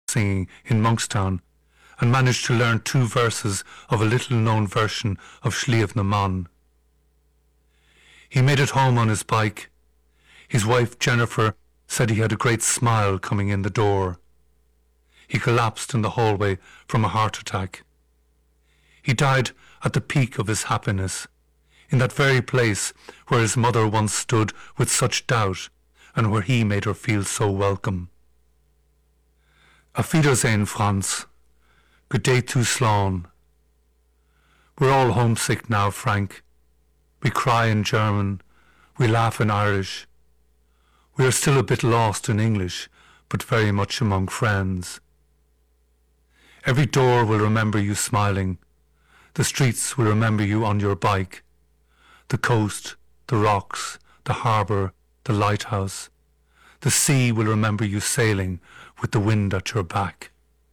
singing in Monkstown and managed to learn 2 verses of a little-known version of Sliabh na Mban. He made it home on his bike. His wife, Jennifer, said he had a great smile coming in the door. He collapsed in the hallway from a heart attack. He died at the peak of his happiness, in that very place where his mother once stood with such doubt and where he made her feel so welcome. Auf Wiedersehen, Franz. Good day to Slán. We're all homesick now, Frank. We cry in German. We laugh in Irish. We are still a bit lost in English, but very much among friends. Every door will remember you smiling. The streets will remember you on your bike. The coast, the rocks, the harbour, the lighthouse. The sea will remember you sailing with the wind at your back.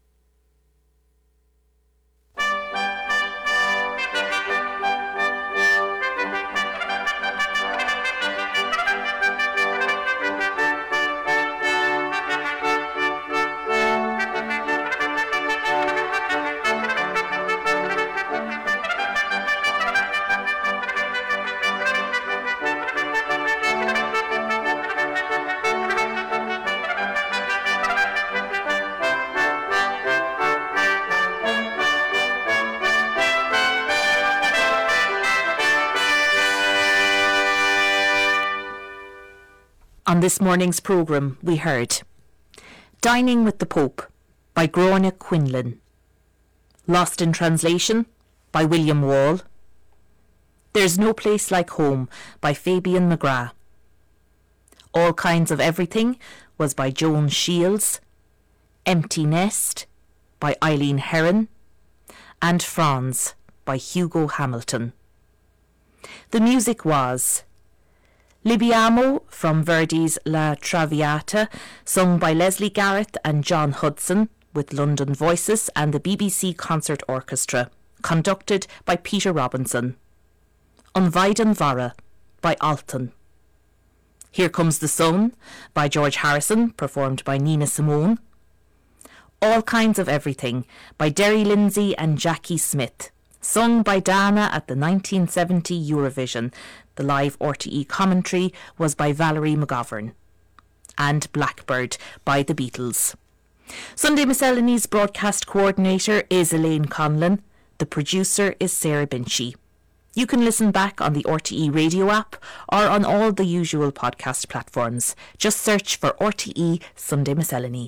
On this morning's programme, we heard Dining with the Pope by Gráinne Quinlan, Lost in Translation by William Wall, There's No Place Like Home by Fabian McGrath, All Kinds of Everything was by Joan Shields, Empty Nest by Eileen Heron, and Franz by Hugo Hamilton. The music was Libiamo from Verdi's La Traviata, sung by Leslie Garrett and John Hudson, with London Voices and the BBC Concert Orchestra, conducted by Peter Robinson. An Bhaighdean Mhara by Alton. Here Comes the Sun by George Harrison, performed by Nina Simone. All Kinds of Everything by Derry Lindsay and Jackie Smith, sung by Dana at the 1970 Eurovision. The live RTE commentary was by Valerie McGovern. And Blackbird by the Beatles. Sunday Miscellany's broadcast coordinator is Elaine Conlon. The producer is Sarah Binchy. You can listen back on the RTE radio app or on all the usual podcast platforms. Just search for RTE Sunday Miscellany.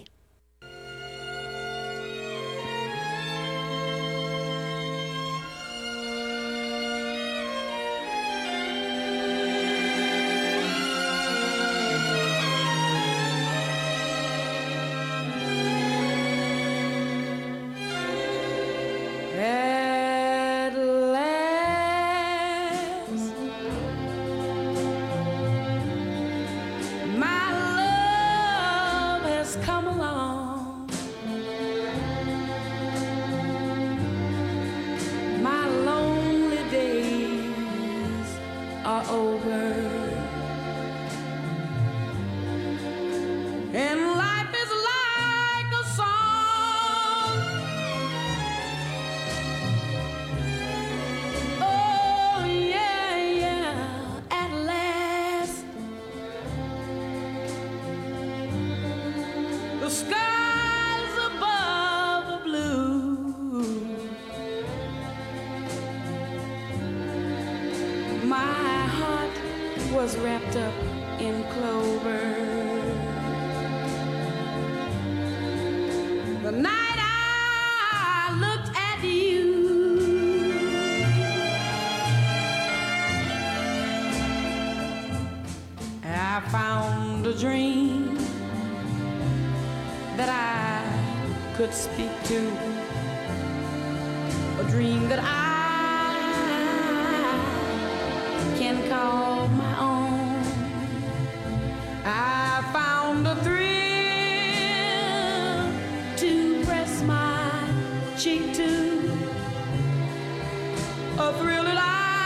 Wrapped up in clover. The night I looked at you, I found a dream that I could speak to, a dream that I can call my own. I found a thrill to press my cheek to, a thrill that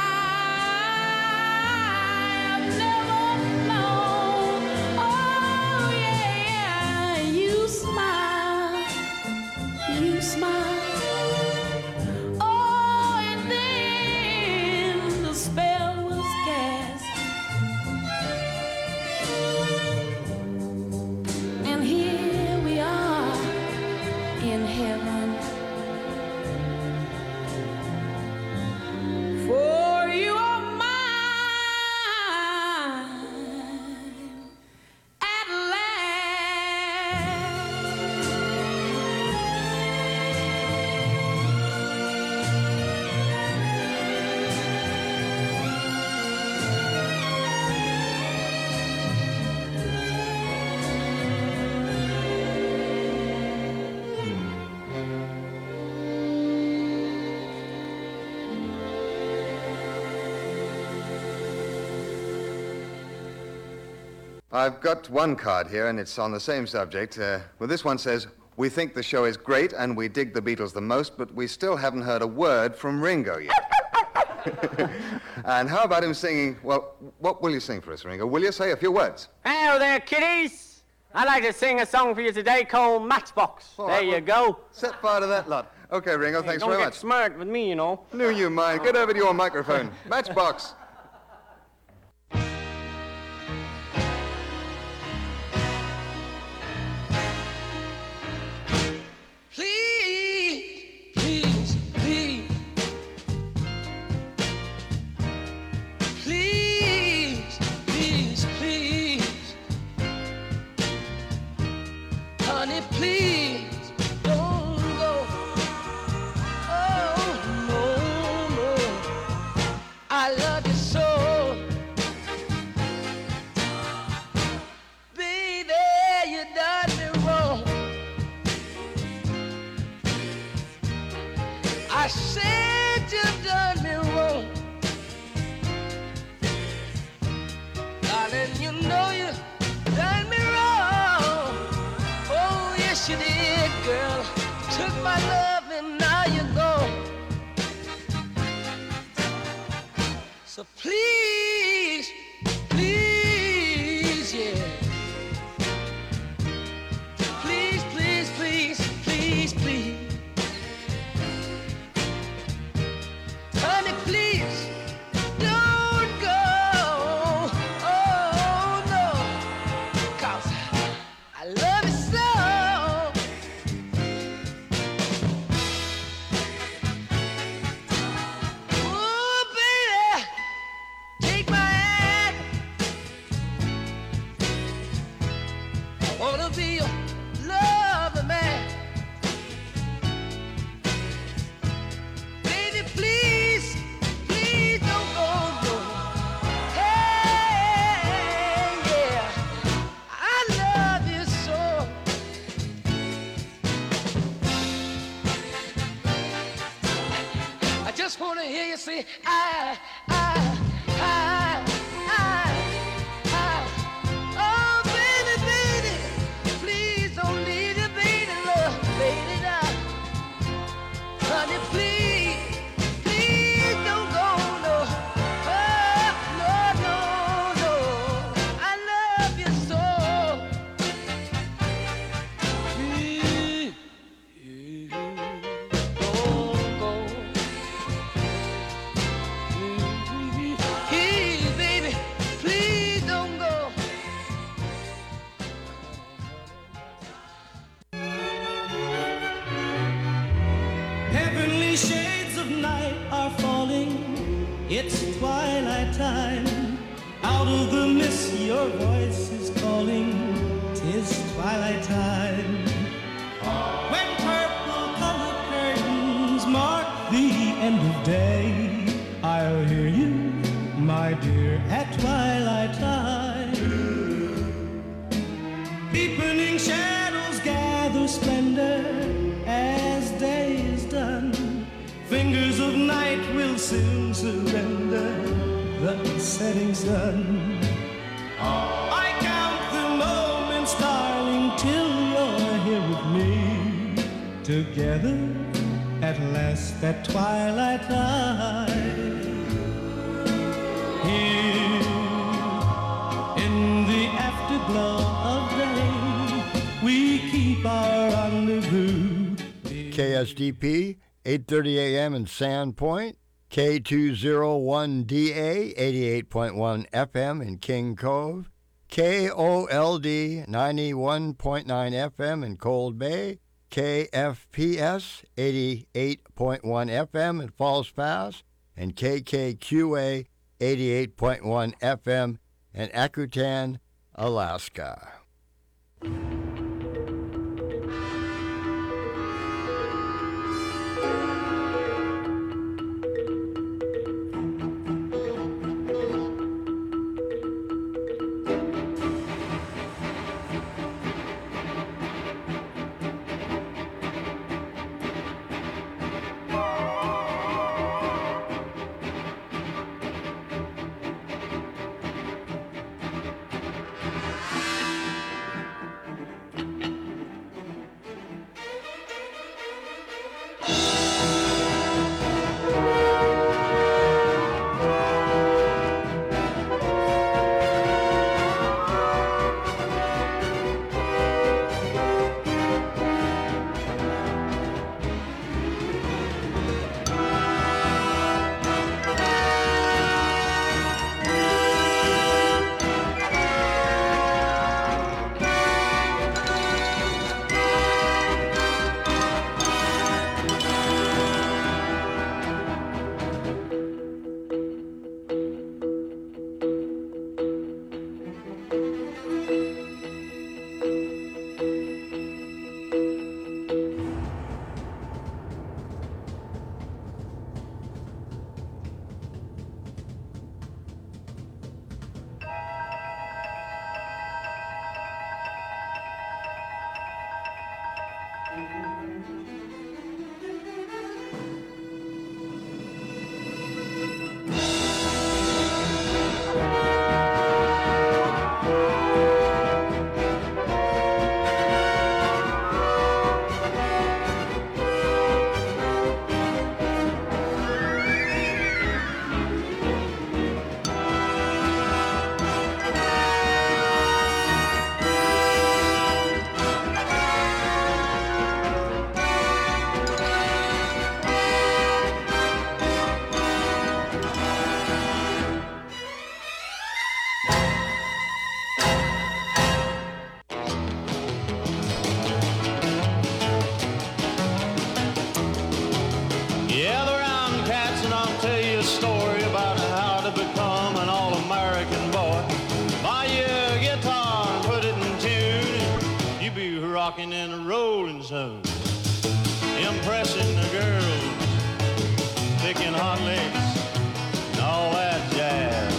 I've never known. Oh yeah, you smile I've got one card here, and it's on the same subject. Well, this one says, "We think the show is great, and we dig the Beatles the most, but we still haven't heard a word from Ringo yet." And how about him singing, well, what will you sing for us, Ringo? Will you say a few words? Hello there, kiddies. I'd like to sing a song for you today called Matchbox. All there right, you well, go. Set fire to that lot. Okay, Ringo, thanks Don't very get much. smart with me, you know. Knew you mind. Get over to your microphone. Matchbox. Please, please, please. Please, please, please. Honey, please don't go. Oh, no, no. I love you so. Baby, you done me wrong. I said you done me wrong. Darling, you know you done me wrong. Oh, yes you did, girl. Took my love and now you're gone. So please, please, yeah. Please, please, please, please, please. Honey, please don't go. Oh, no. 'Cause I love you so. Oh, baby, take my hand. I wanna be your lover man. Baby, please, please don't go, no. Hey, yeah, I love you so. I just wanna hear you say, I. Oh, baby, baby, please don't leave your baby love, baby, now. Honey, please, please don't go, no. Oh, no, no, no. I love you so. Please, don't go. Please, baby, please don't go. Heavenly shades of night are falling. It's twilight time. Out of the mist, your voice is calling. 'Tis twilight time. When purple-colored curtains mark the end of day, I'll hear you, my dear, at twilight time. Deepening shadows gather splendor as day is done. Fingers of night will soon surrender the setting sun. I count the moments, darling, till you're here with me. Together at last at twilight time. Here in the afterglow of day, we keep our rendezvous. KSDP, 8:30 a.m. in Sandpoint, K201DA, 88.1 FM in King Cove, KOLD, 91.9 FM in Cold Bay, KFPS, 88.1 FM in Falls Pass, and KKQA, 88.1 FM in Akutan, Alaska. course of impressing the girls, picking hot licks, and all that jazz.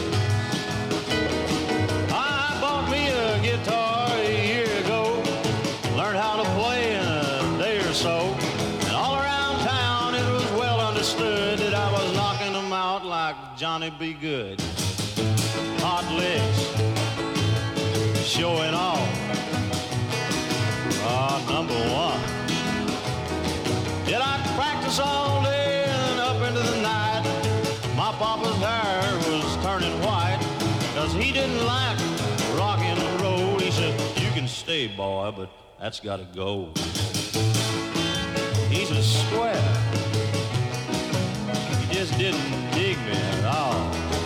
I bought me a guitar a year ago, learned how to play in a day or so, and all around town it was well understood that I was knocking them out like Johnny B. Good. Hot licks, showing off. Number one. Did I practice all day and up into the night? My papa's hair was turning white, 'cause he didn't like rock and roll. He said, you can stay, boy, but that's gotta go. He's a square. He just didn't dig me at all.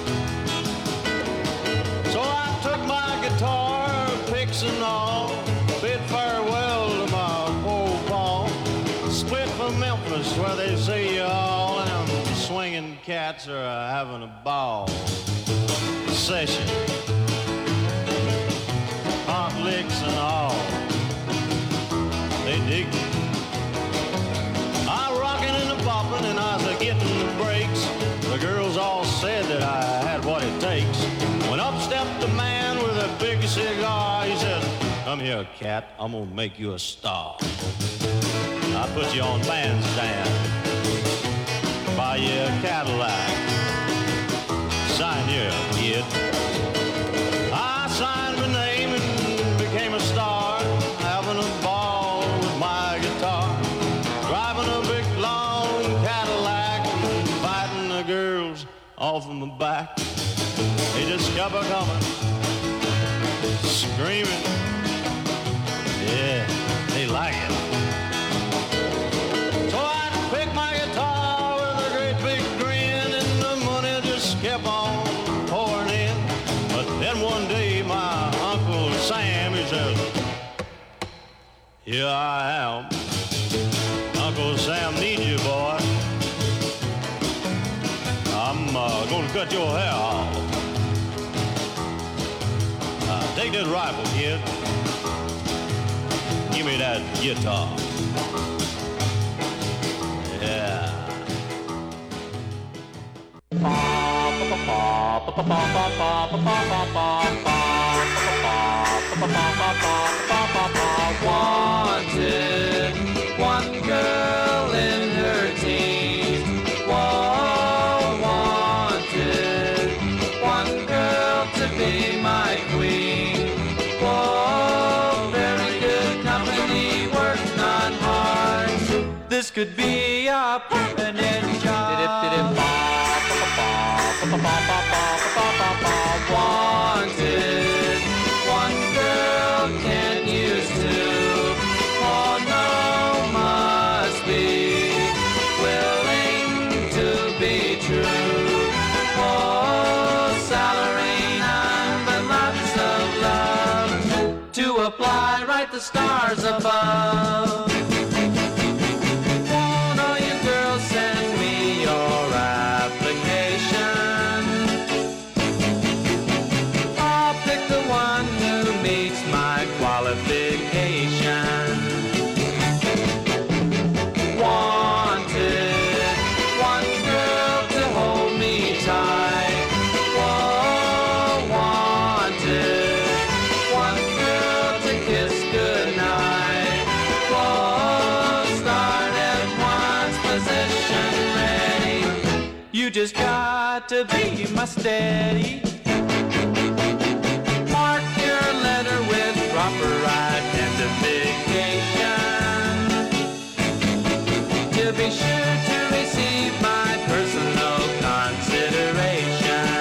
So I took my guitar, picks and all, bid farewell to my poor pa. Split for Memphis, where they say you all them swinging cats are having a ball. Session, hot licks and all, they dig me. I rockin' and a poppin' and I was getting the breaks. The girls all said that I had what it takes. When up stepped a man with a big cigar, he said, come here, cat, I'm gonna make you a star. I put you on bandstand, buy you a Cadillac, sign you, kid. I signed my name and became a star, having a ball with my guitar, driving a big long Cadillac, fighting the girls off of my back. They just kept a coming, screaming. Yeah, they like it. So I picked my guitar with a great big grin, and the money just kept on pouring in. But then one day my Uncle Sam, he said, here I am. Uncle Sam needs you, boy. I'm gonna cut your hair off. Take that rifle, kid. Give me that guitar. Yeah. Wanted one girl in her teens. Whoa, wanted one girl to be my queen. Whoa, very good company, working on hard. This could be a permanent job. Wanted one girl, can use two. Oh no, must be willing to be true. Oh, salary none, but lots of love to apply right the stars above. Won't all you girls send me your application? I'll pick the one who meets my qualification. Wanted one girl to hold me tight. Whoa, wanted one girl to kiss goodnight. Whoa, start at once, position ready. You just got to be my steady. Mark your letter with proper identification, to be sure to receive my personal consideration.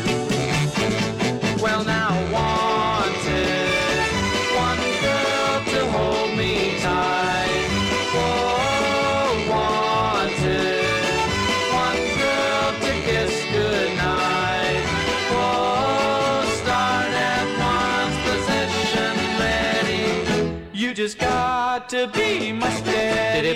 Well now, wanted one girl to hold me tight. Whoa, wanted one girl to kiss goodnight. Whoa, start at once, position ready. You just got to be my steady.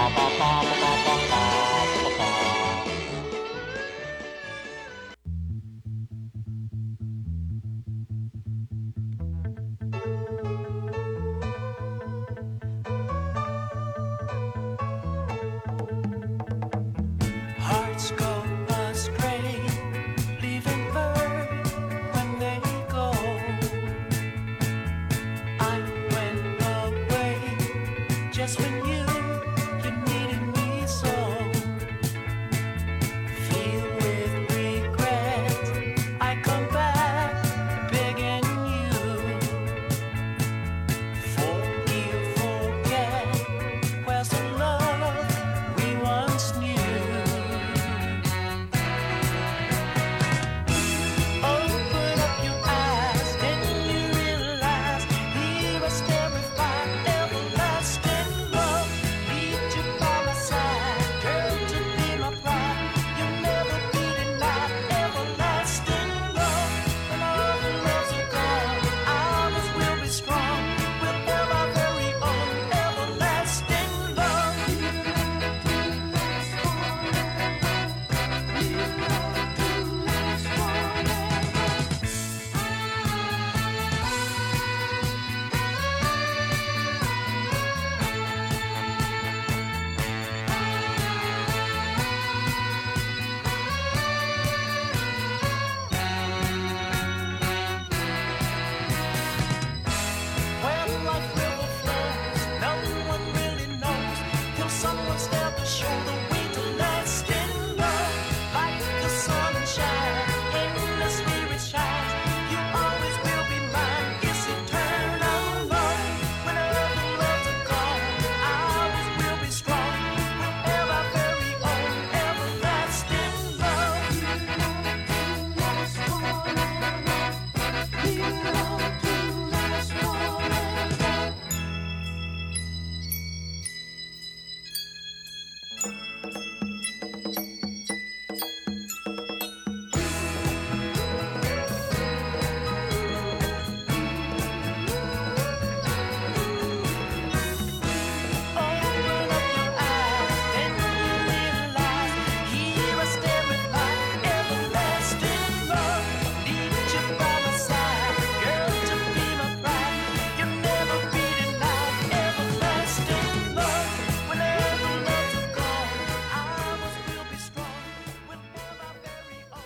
Hearts go astray, leaving bird when they go. I went away just when you needed me so. Feel with regret, I come back begging you. Forgive, forget, where's the love we once knew? Open up your eyes, then you realize here I stand with my everlasting love. Need you by my side, girl, to be my pride. You'll never be denied everlasting love. When all the loves are gone, ours will be strong. We'll have our very own everlasting love. Where the life river flows, no one really knows till someone's there to show the way to lasting love. Like the sunshine, endless spirit shines. You always will be mine. It's eternal love. Whenever the loves are gone, ours will be strong. We'll have our very own everlasting love. Open up your eyes, then you realize here I stand with my everlasting love. Need you by my side, girl, to be my bride. You'll never be denied everlasting love. Whenever loves are gone, ours will be strong. We'll have our very own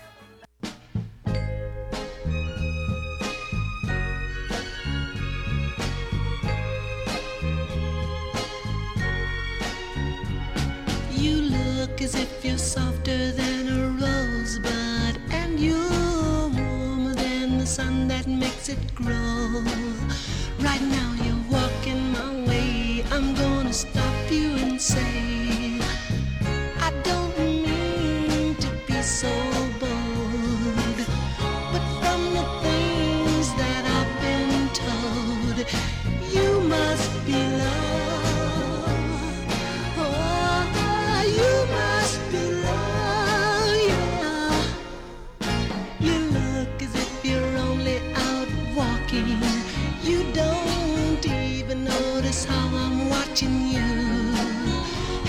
You look as if you're softer than a rosebud, and you're warmer than the sun that makes it grow. Right now you're walking my way. I'm gonna stop you and say, I don't mean to be so bold, but from the things that I've been told, you must be loved. Oh, you must be loved, yeah. You look as if you're only out walking. You don't even notice how I'm watching you.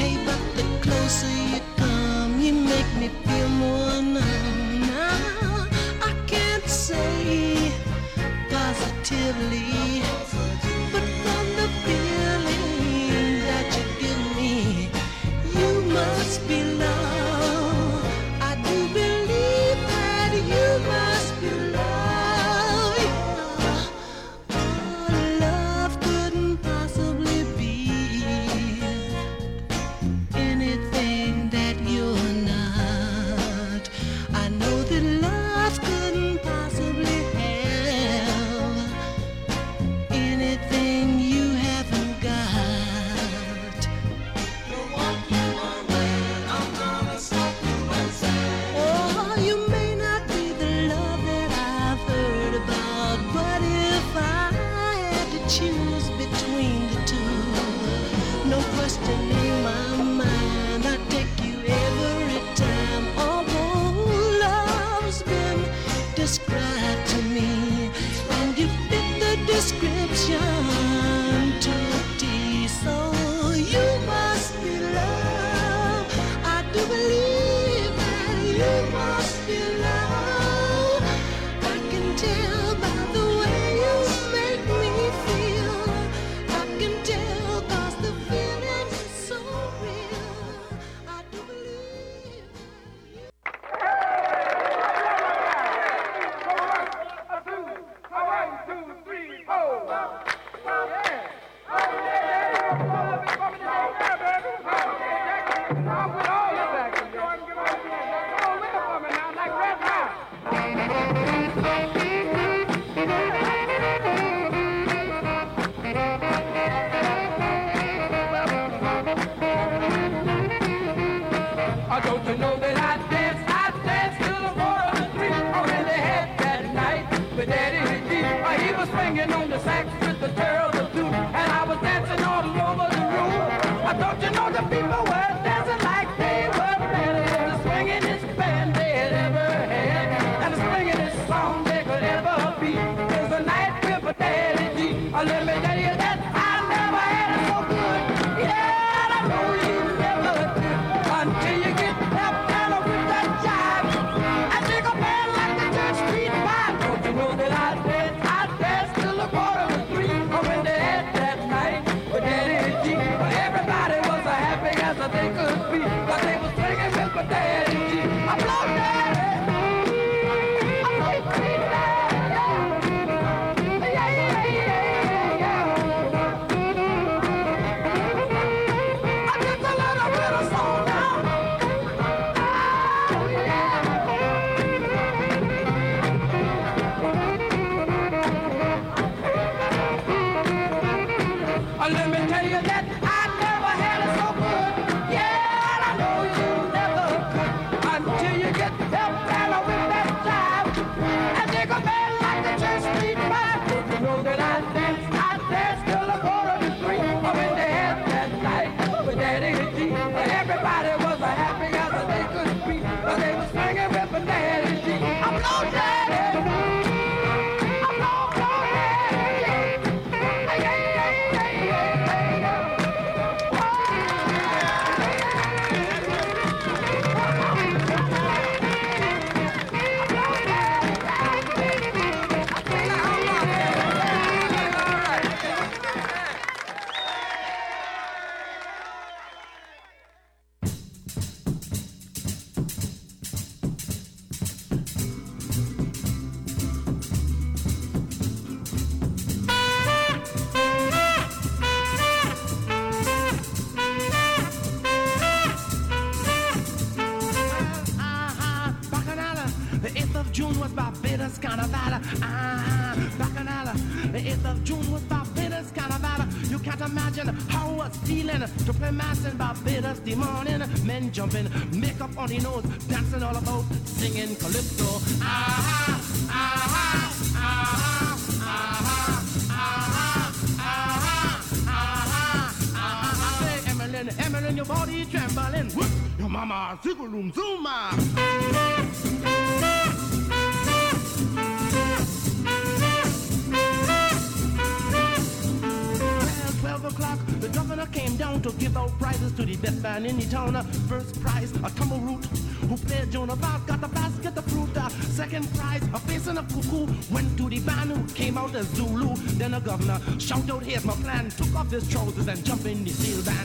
'cause the people were dancing like they were ready. The swingin'est band they had ever had, and the swingin'est song they could ever be. It's the night with Daddy G. Let me tell you that I never had it so good. Yeah, I know you never did until you get that piano with that jive. I think a man like the Church Street Five. Don't you know that I danced till the 2:45 when they had that night with Daddy G. Everybody was as happy as they could be, 'cause they was swinging with my Daddy G. I blow Daddy, I blow sweet Daddy, yeah, yeah, yeah, yeah. I just a little bit of song now. Oh, yeah. Let me tell you that I never had it so good. Yeah, I know you never could until you get that piano with that jive. And take a man like the Church Street Five. Don't you know that I danced till the 2:45 when they had that night with Daddy G. Everybody was as happy as they could be, 'cause they was swinging with my Daddy G. I'm no Daddy. I'm no Daddy. Yeah, yeah, yeah, yeah, yeah. Bacchanal, the 8th of June was Barbados Carnival. Bacchanal, the 8th of June was Barbados Carnival. You can't imagine how I was feeling to play mass in Barbados the morning. Men jumping, makeup on the nose, dancing all about, singing calypso. Emmeline, your body trembling. Whoop, your mama, zigaloom, zuma. 12 o'clock, the governor came down to give out prizes to the best man in the town. First prize, a tumble root who played Joan of Arc, got a basket of fruit. Second prize, a face and a cuckoo, went to the band who came out as Zulu. Then the governor shouted out, here's my plan, took off his trousers and jumped in the steel band.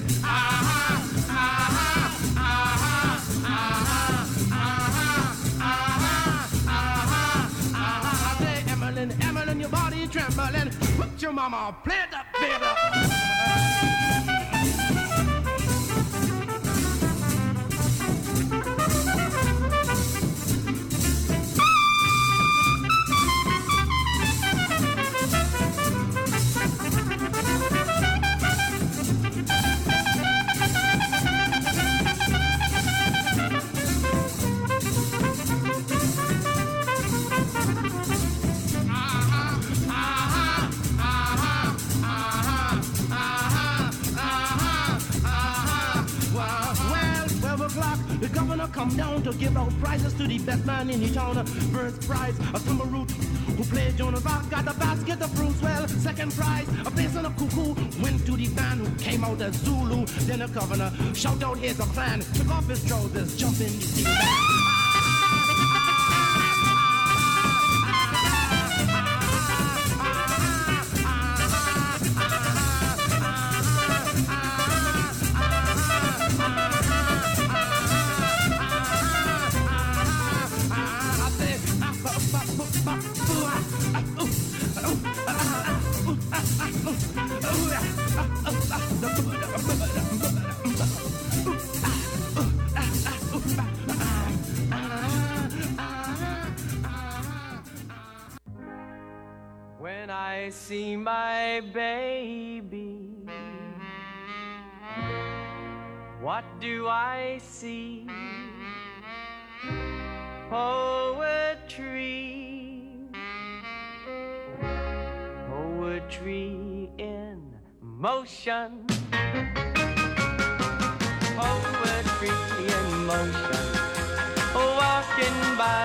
Emmeline, your body trembling. Put your mama, play that baby. The governor come down to give out prizes to the best man in the town. First prize, a tumble root who played Joan of Arc, got a basket of fruits. Well, second prize, a bass and a cuckoo, went to the band who came out as Zulu. Then the governor shouted out, here's a plan, took off his trousers, jumped in the steel band. When I see my baby, what do I see? Poetry, poetry in motion.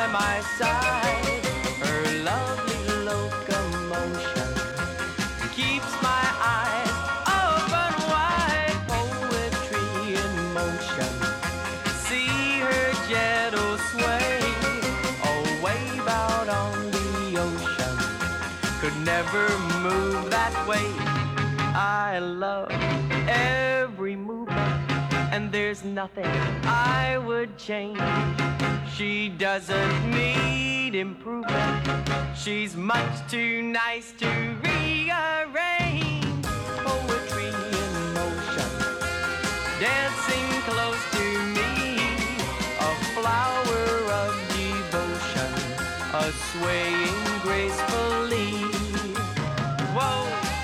my side. Her lovely locomotion keeps my eyes open wide. Poetry in motion. See her gentle sway. A wave out on the ocean could never move that way. I love every movement, and there's nothing I would change. She doesn't need improvement. She's much too nice to rearrange. Poetry in motion, dancing close to me, a flower of devotion, a swaying gracefully. Whoa.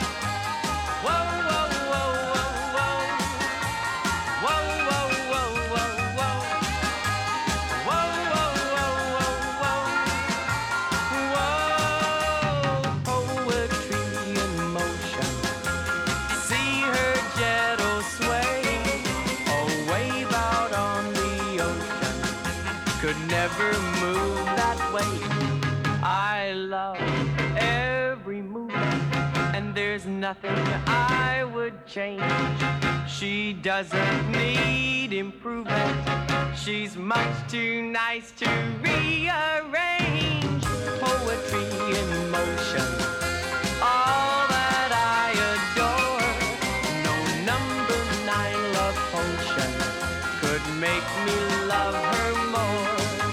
Never move that way. I love every movement, and there's nothing I would change. She doesn't need improvement. She's much too nice to rearrange. Poetry in motion, all that I adore. No number 9 love potion could make me love her more.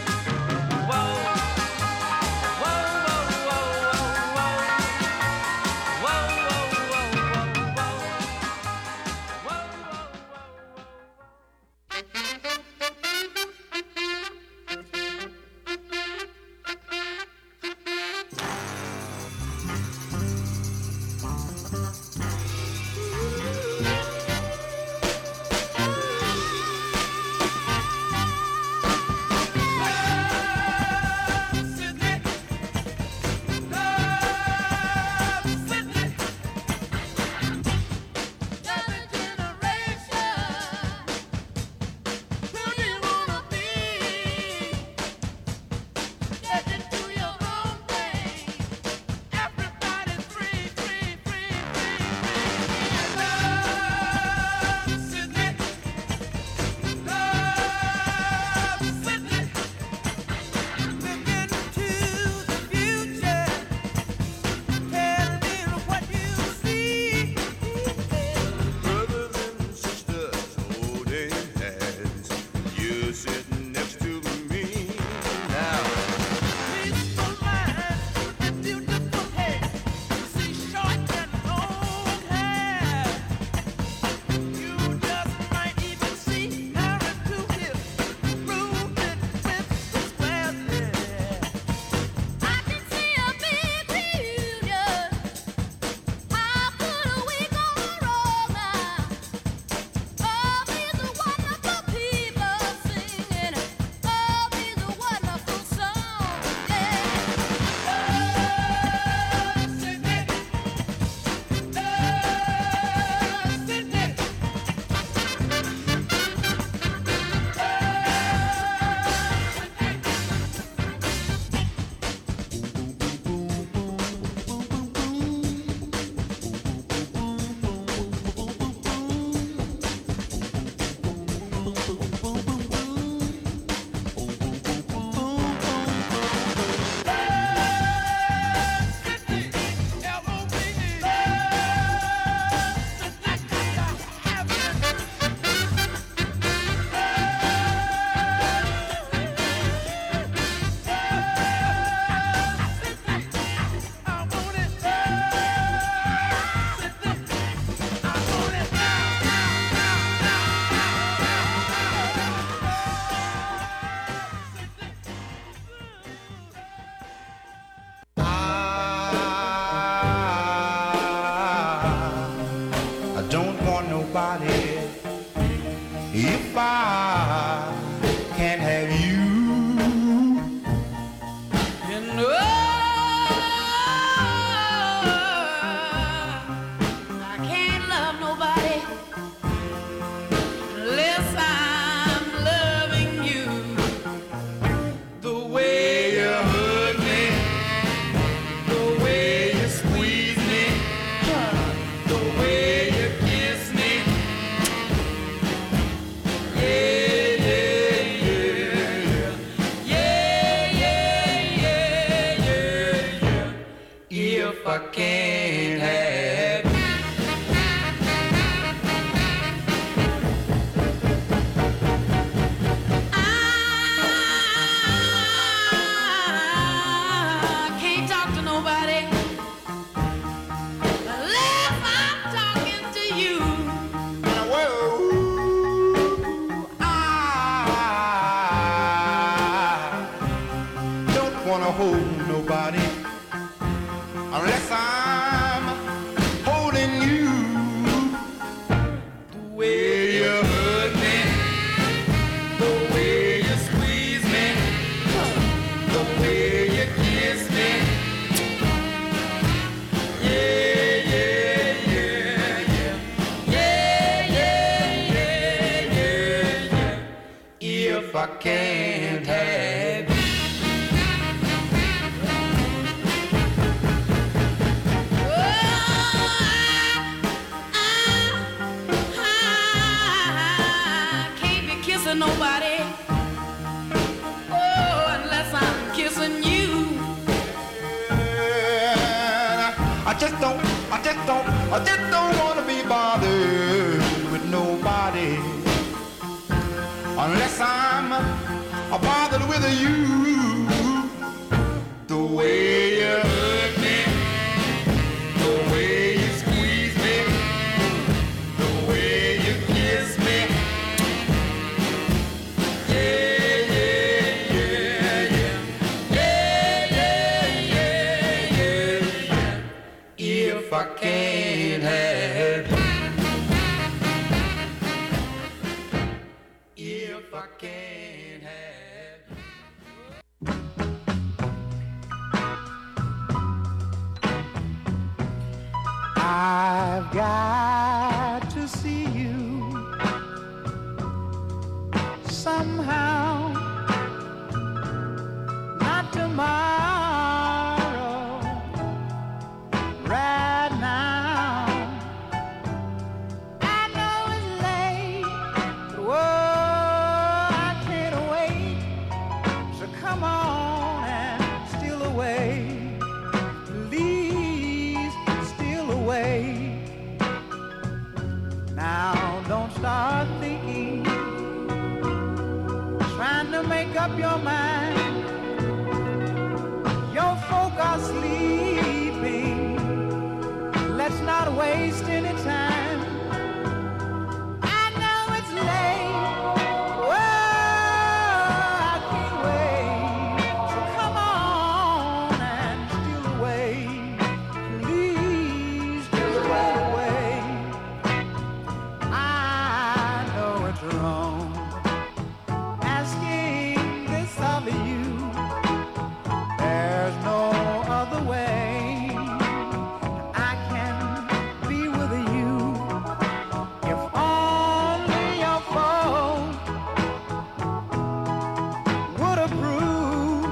if I can't have you. And I can't love nobody unless I'm loving you the way I can't have you. I can't talk to nobody unless I'm talking to you. I don't wanna hold nobody unless I'm holding you. The way you hurt me, the way you squeeze me, the way you kiss me. Yeah, yeah, yeah, yeah. Yeah, yeah, yeah, yeah, yeah. If I can't have you. I can't be kissing nobody. Oh, unless I'm kissing you. I just don't wanna be bothered with nobody unless I'm bothered with you. The way you hurt me, the way you squeeze me, the way you kiss me. Yeah, yeah, yeah, yeah. Yeah, yeah, yeah, yeah. If I can't have you. If I can't have you. I've got to see you somehow, not tomorrow, right now. I know it's late, but whoa, I can't wait. So come on and steal away, please steal away. Now don't start thinking, trying to make up your mind. Your folk are sleeping. Let's not waste any time. I know it's late. Whoa, I can't wait. So come on and steal away. Please steal away. I know it's wrong asking this of you. There's no other way I can be with you. If only your folks would approve.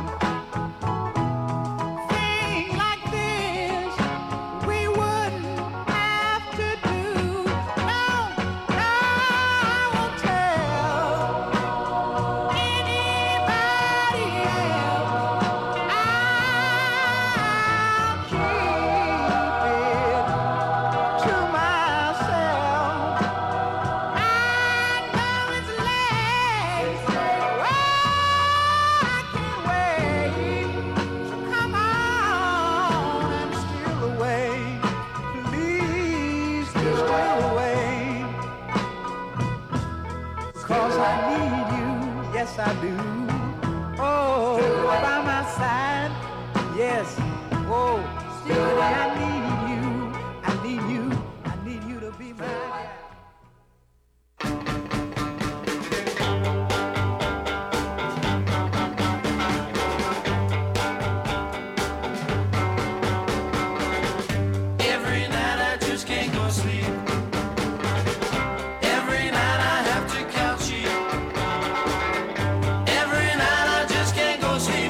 Things like this we wouldn't have to do. No, no, I won't tell anybody else. I'll keep it to myself. I know it's late. Oh, I can't wait. So come on and steal away. Please steal away. 'Cause I need you, yes I do. Oh, by my side, yes. Oh, still I need you, I need you, I need you to be mine. Every night I just can't go to sleep. Every night I have to count sheep. Every night I just can't go to sleep.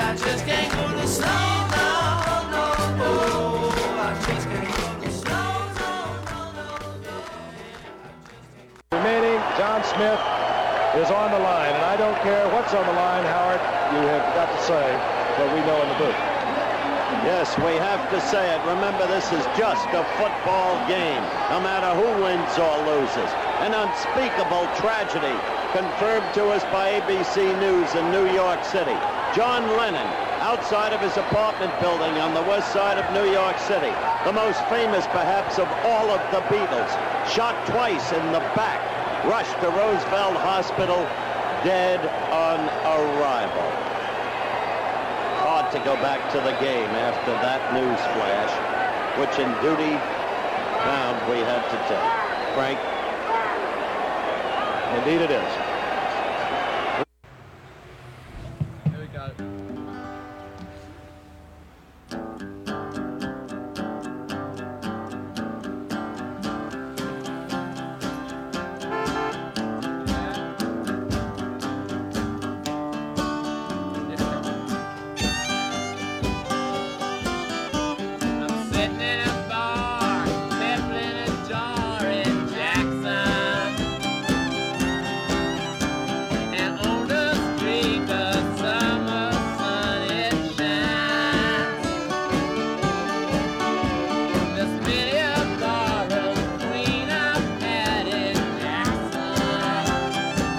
I just can't go to slow, no, no, no. I just can't go to slow, no, no, no. Remaining, John Smith is on the line, and I don't care what's on the line, Howard, you have got to say what we know in the booth. Yes, we have to say it. Remember, this is just a football game, no matter who wins or loses. An unspeakable tragedy confirmed to us by ABC News in New York City. John Lennon, outside of his apartment building on the west side of New York City, the most famous perhaps of all of the Beatles, shot twice in the back, rushed to Roosevelt Hospital, dead on arrival. Hard to go back to the game after that news flash, which in duty bound we had to take. Frank? Indeed it is. Here we got it. Sitting in a bar, pimpling a jar in Jackson. And on the street, the summer sun, it shines. The city of Laurel, queen I've had in Jackson.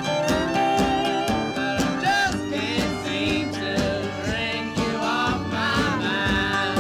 But I just can't seem to drink you off my mind.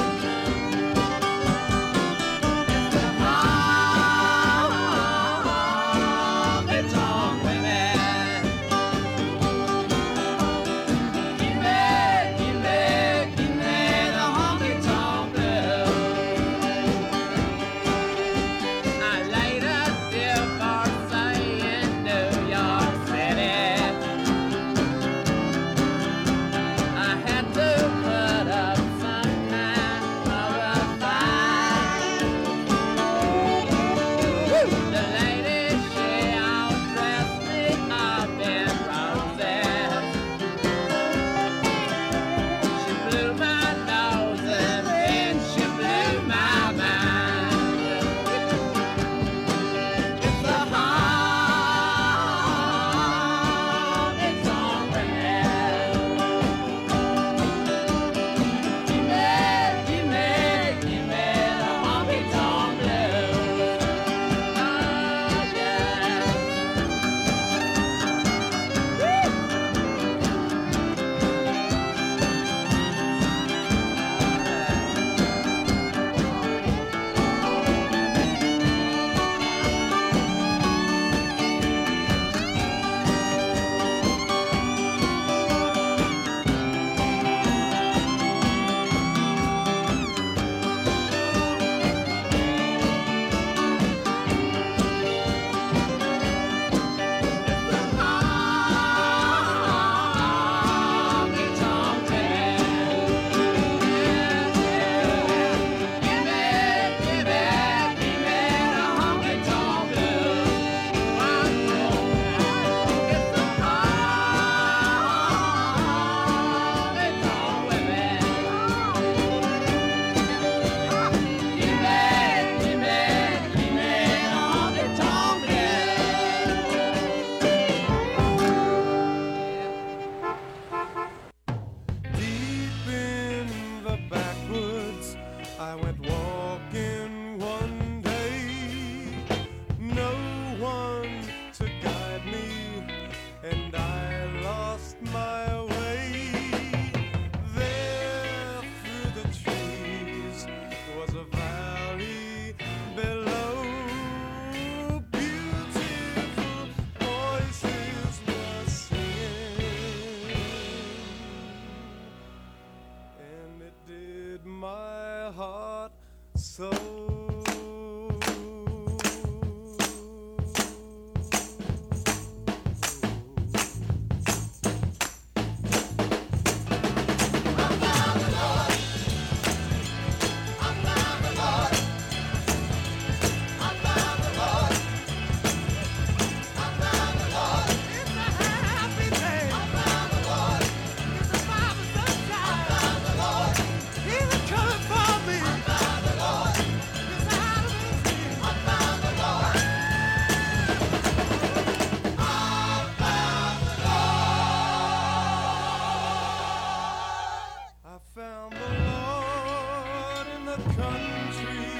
country.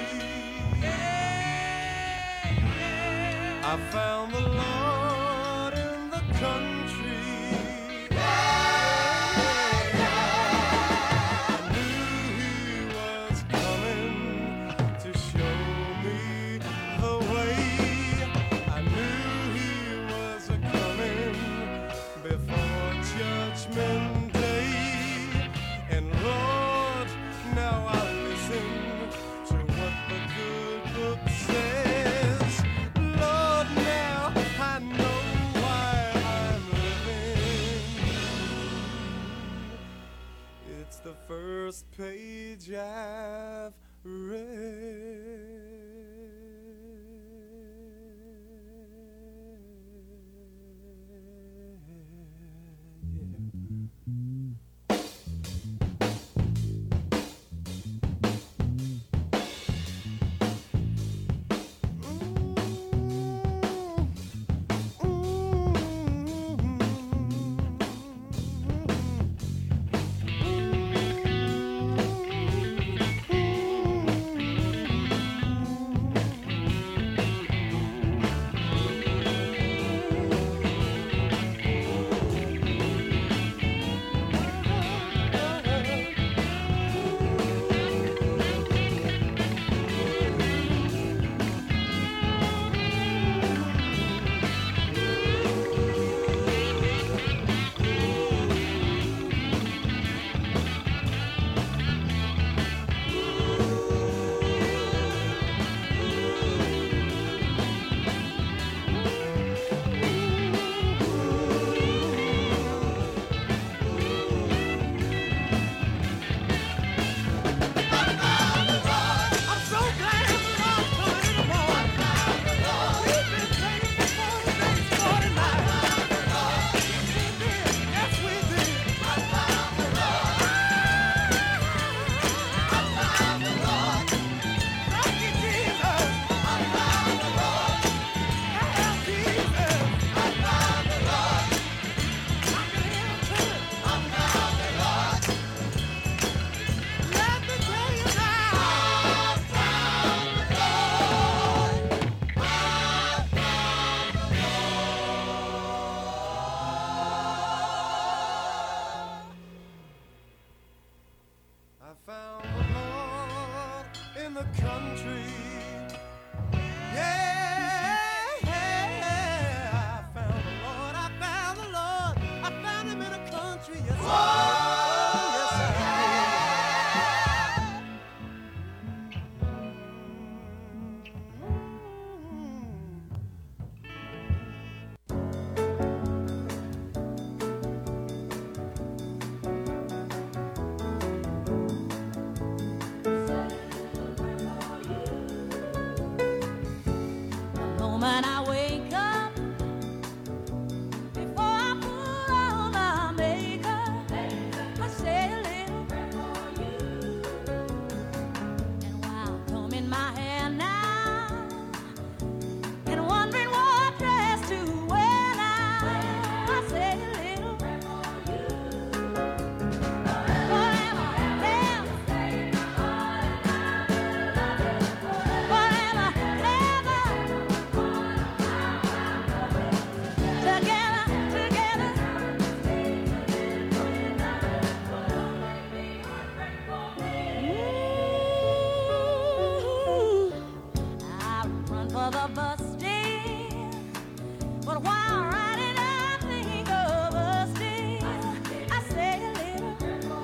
I found the Lord in the country. I knew He was coming to show me the way. I knew He was a-coming before Judgment Day. And Lord, now I listen to what the good book says. Lord, now I know why I'm living. It's the first page I've read. I found the Lord in the country. Yeah, I found the Lord, I found the Lord, I found Him in a country. Yes, I did. Yes, I Moment I wake up, before I put on my makeup, I say a little prayer for you. And while combing my hair now, and wondering what dress to wear now, I say a little prayer for you. Forever, ever, forever, ever. Together, together. Ooh, I run for the bus stand, but while riding I think of us still. I say a little,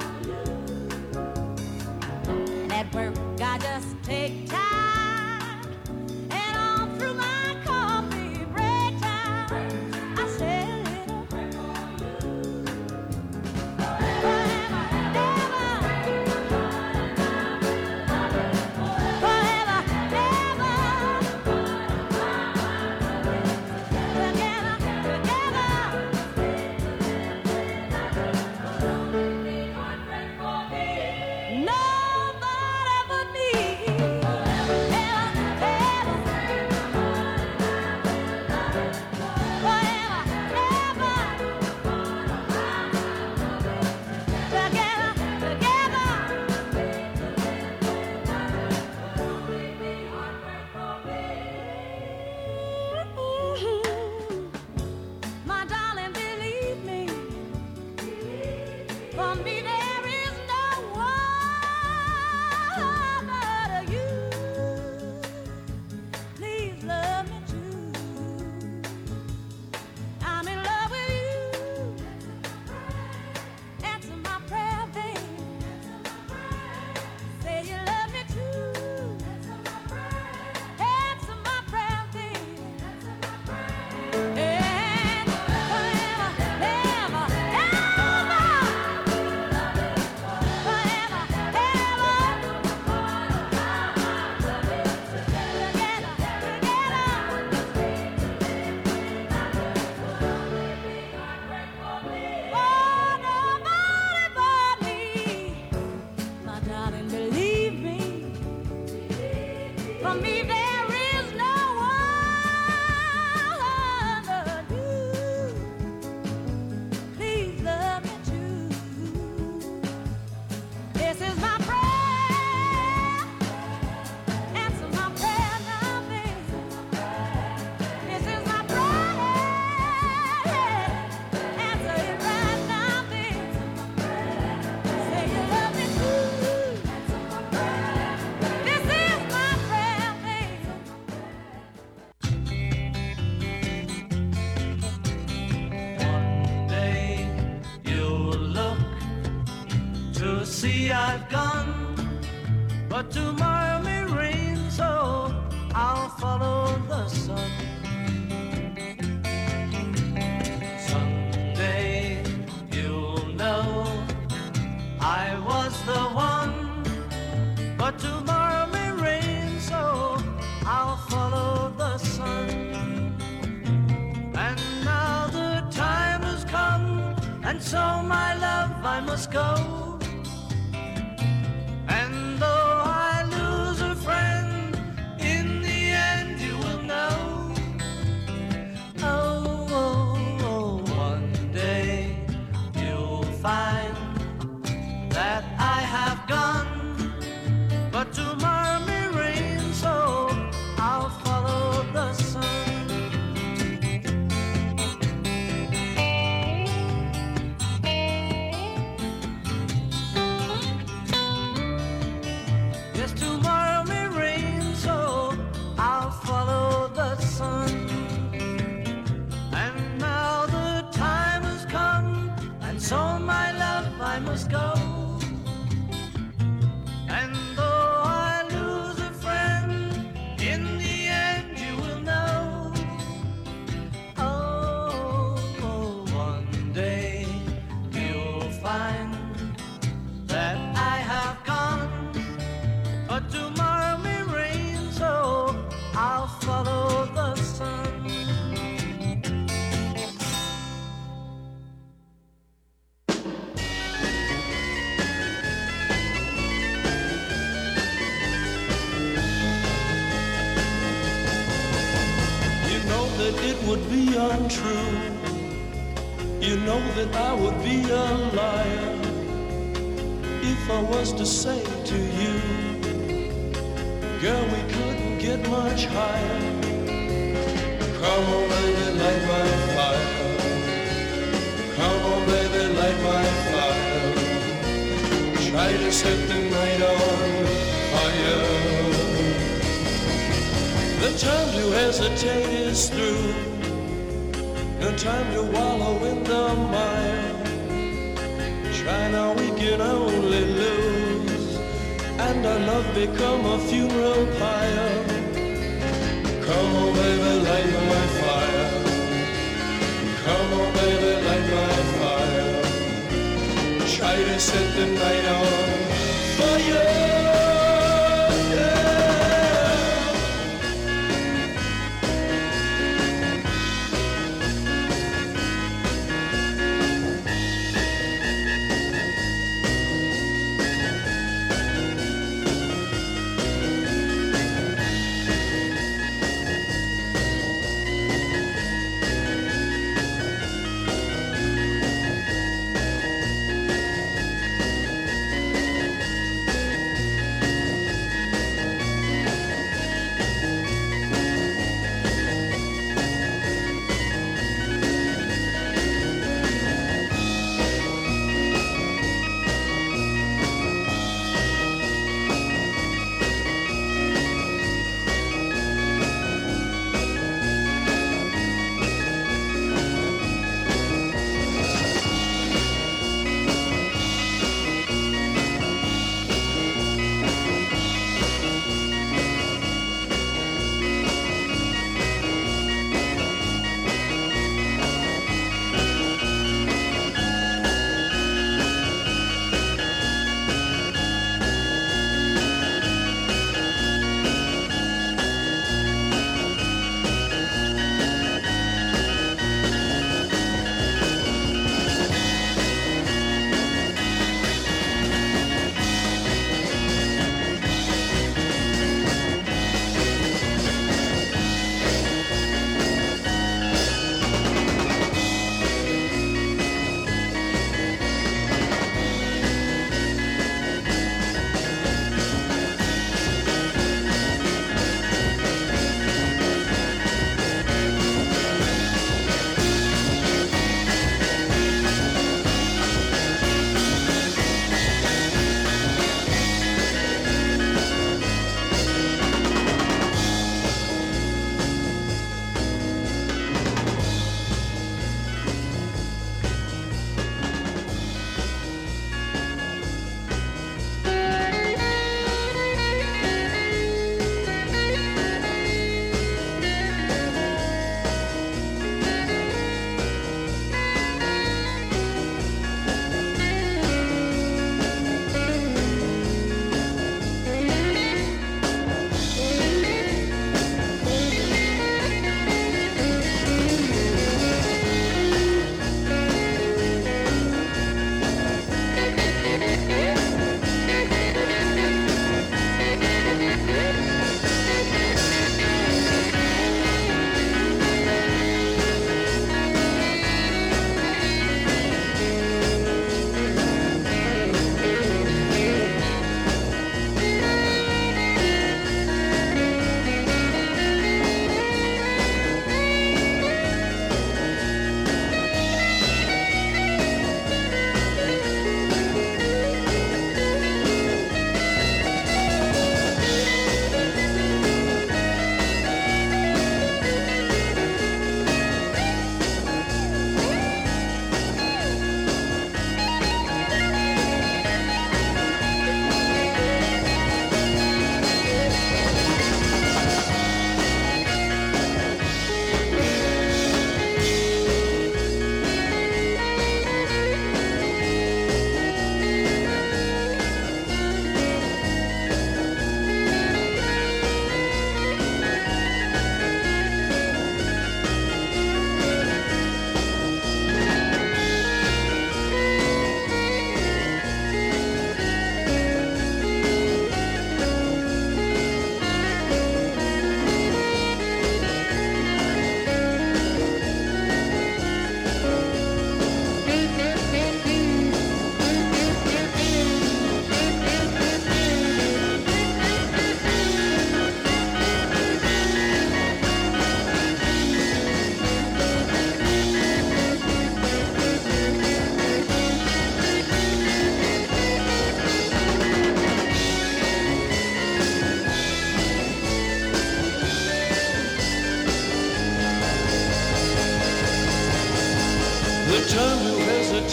and at work I just take time, and all through my coffee break time, I say a little forever, ever, forever, ever. Together, together. Nobody but me. me there is no one but you. Please love me too. This is my prayer. Answer my prayer now, baby. This is my prayer. Answer it right now, baby. Say you love me too. This is my prayer, baby. One day you'll look to see I've gone, but tomorrow may rain, so I'll follow the sun. Someday you'll know I was the one, but tomorrow may rain, so I'll follow the sun. And now the time has come, and so my love I must go. And though I lose a friend, in the end you will know. Oh, oh, oh, one day you'll find that I have gone, but tomorrow may rain, so I'll follow the sun. Yes, tomorrow may rain, so I'll follow the sun. And now the time has come, and so my love I must go. And though I lose a friend, in the end you will know. Oh, oh, one day you'll find that I have gone, but tomorrow may rain, so I'll follow the sun. You know that it would be untrue. You know that I would be a liar if I was to say to you, girl, we couldn't get much higher. Come on, baby, light my fire. Come on, baby, light my fire. Try to set the night on fire. The time to hesitate is through. No time to wallow in the mire. Try now, we can only lose, and our love become a funeral pyre. Come on, baby, light my fire. Come on, baby, light my fire. Try to set the night on fire.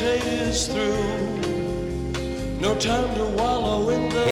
hesitate is through. No time to wallow in